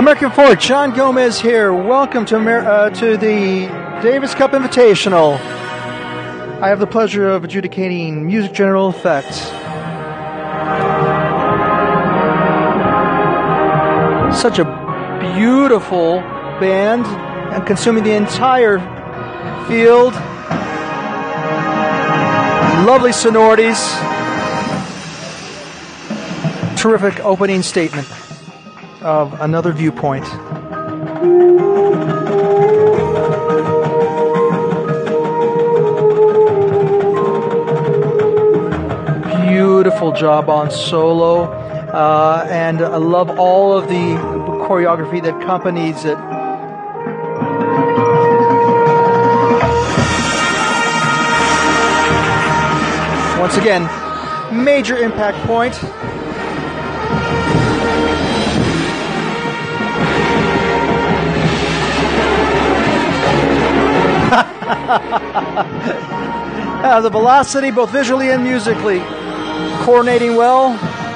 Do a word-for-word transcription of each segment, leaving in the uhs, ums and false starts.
American Fort, John Gomez here. Welcome to Amer- uh, to the Davis Cup Invitational. I have the pleasure of adjudicating music general effects. Such a beautiful band and consuming the entire field. Lovely sonorities. Terrific opening statement of Another Viewpoint. Beautiful job on solo, uh, and I love all of the choreography that accompanies it. Once again, major impact point. uh, the velocity, both visually and musically, coordinating well,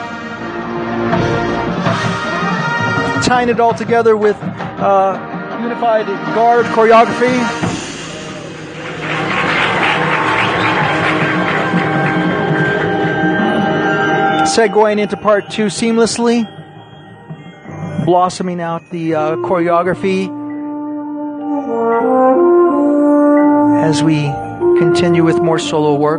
tying it all together with uh, unified guard choreography. Segueing into part two seamlessly, blossoming out the uh, choreography as we continue with more solo work.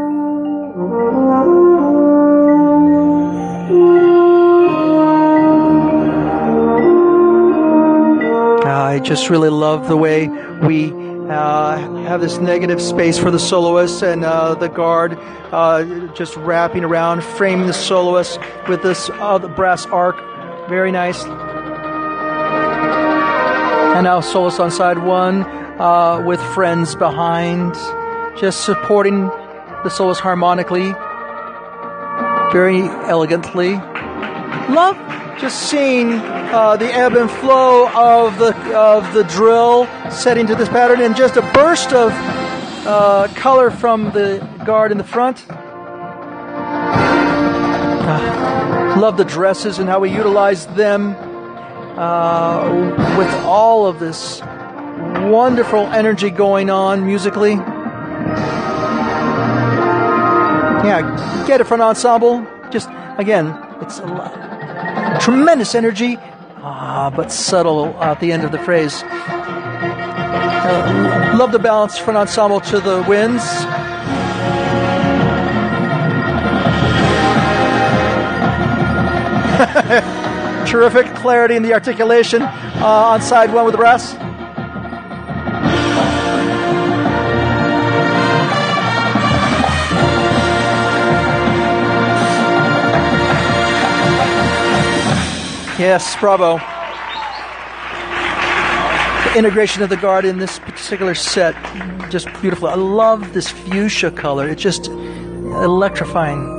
Uh, I just really love the way we uh, have this negative space for the soloist and uh, the guard uh, just wrapping around, framing the soloist with this uh, the brass arc. Very nice. And now soloist on side one uh, with friends behind, just supporting the soloist harmonically, very elegantly. Love just seeing uh, the ebb and flow of the of the drill setting to this pattern, and just a burst of uh, color from the guard in the front. Uh, love the dresses and how we utilize them uh, with all of this wonderful energy going on musically. Yeah, get it from an ensemble. Just, again, it's a lot, tremendous energy, ah, but subtle at the end of the phrase. Uh, love the balance from an ensemble to the winds. Terrific clarity in the articulation uh, on side one with the brass. Yes, bravo. The integration of the guard in this particular set, just beautiful. I love this fuchsia color. It's just electrifying.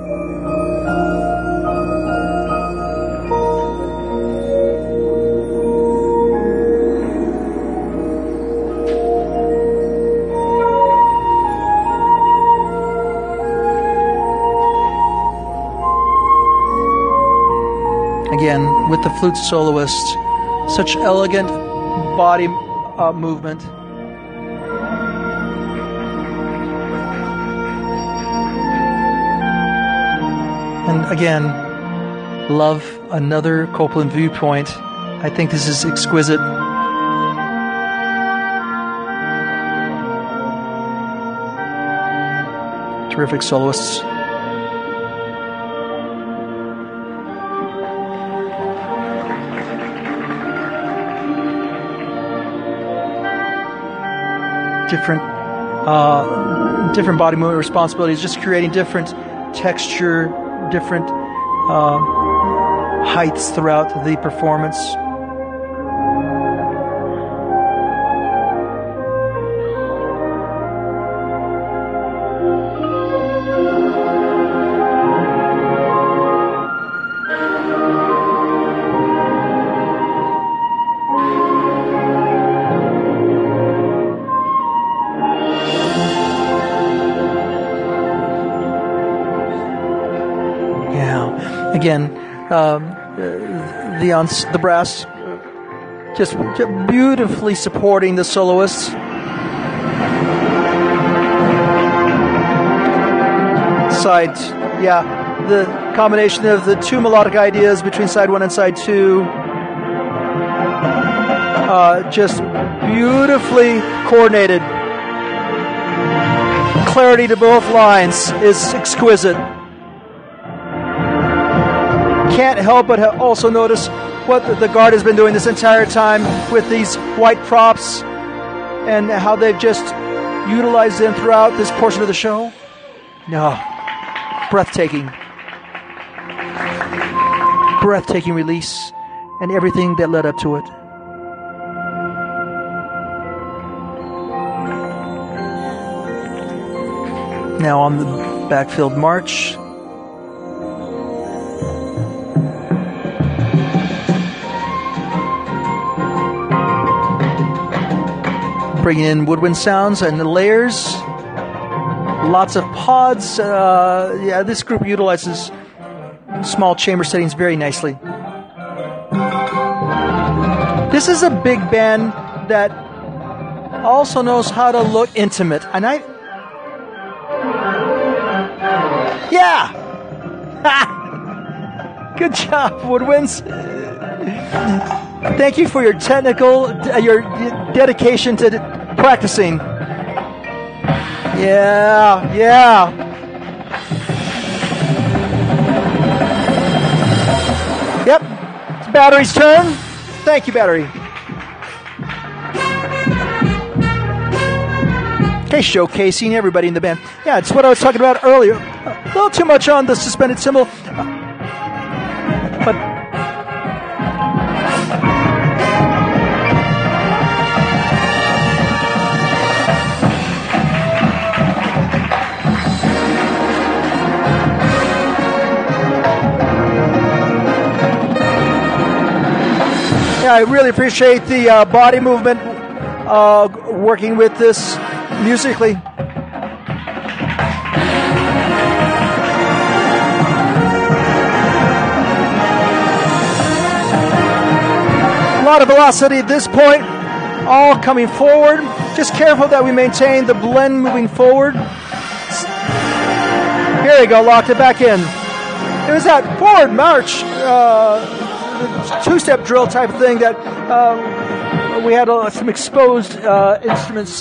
Again, with the flute soloist, such elegant body uh, movement. And again, love Another Copland Viewpoint. I think this is exquisite. Terrific soloists. Different, uh, different body movement responsibilities, just creating different texture, different uh, heights throughout the performance. Again, um, the ons- the brass, just, just beautifully supporting the soloists. Side, yeah, the combination of the two melodic ideas between side one and side two, uh, just beautifully coordinated. Clarity to both lines is exquisite. Can't help but also notice what the Guard has been doing this entire time with these white props and how they've just utilized them throughout this portion of the show. No. Breathtaking. Breathtaking release and everything that led up to it. Now on the backfield march. Bringing in woodwind sounds and the layers. Lots of pods. Uh, yeah, this group utilizes small chamber settings very nicely. This is a big band that also knows how to look intimate. And I... Yeah! Good job, woodwinds. Thank you for your technical, uh, your dedication to d- practicing. Yeah, yeah. Yep, it's Battery's turn. Thank you, Battery. Okay, showcasing everybody in the band. Yeah, it's what I was talking about earlier. A little too much on the suspended cymbal, but yeah, I really appreciate the uh, body movement uh, working with this musically. A lot of velocity at this point, all coming forward. Just careful that we maintain the blend moving forward. Here we go, locked it back in. There's that forward march, uh, two-step drill type of thing that um, we had uh, some exposed uh, instruments.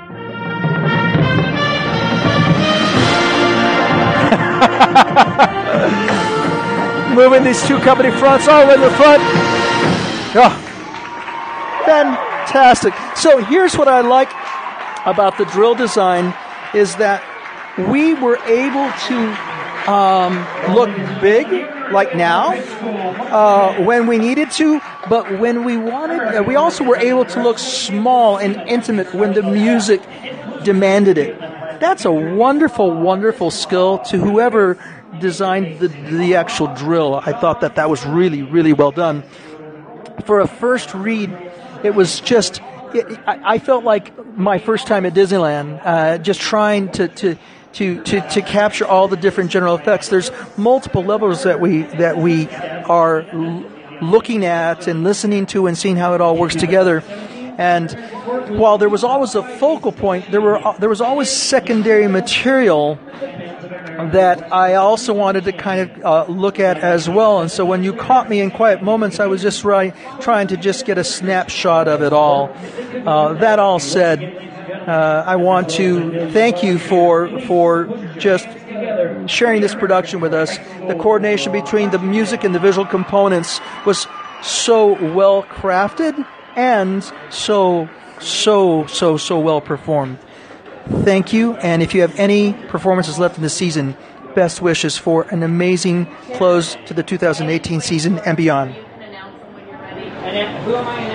Moving these two company fronts all the way to the front. Oh, fantastic. So here's what I like about the drill design is that we were able to um, look big, like now, uh, when we needed to, but when we wanted, uh, we also were able to look small and intimate when the music demanded it. That's a wonderful, wonderful skill to whoever designed the, the actual drill. I thought that that was really, really well done. For a first read, it was just, it, I, I felt like my first time at Disneyland, uh, just trying to, to, to, to, to capture all the different general effects. There's multiple levels that we, that we are l- looking at and listening to and seeing how it all works together. And while there was always a focal point, there were there was always secondary material that I also wanted to kind of uh, look at as well. And so when you caught me in Quiet Moments, I was just right, trying to just get a snapshot of it all. Uh, that all said, uh, I want to thank you for for just sharing this production with us. The coordination between the music and the visual components was so well crafted and so, so, so, so well performed. Thank you, and if you have any performances left in the season, best wishes for an amazing close to the two thousand eighteen season and beyond.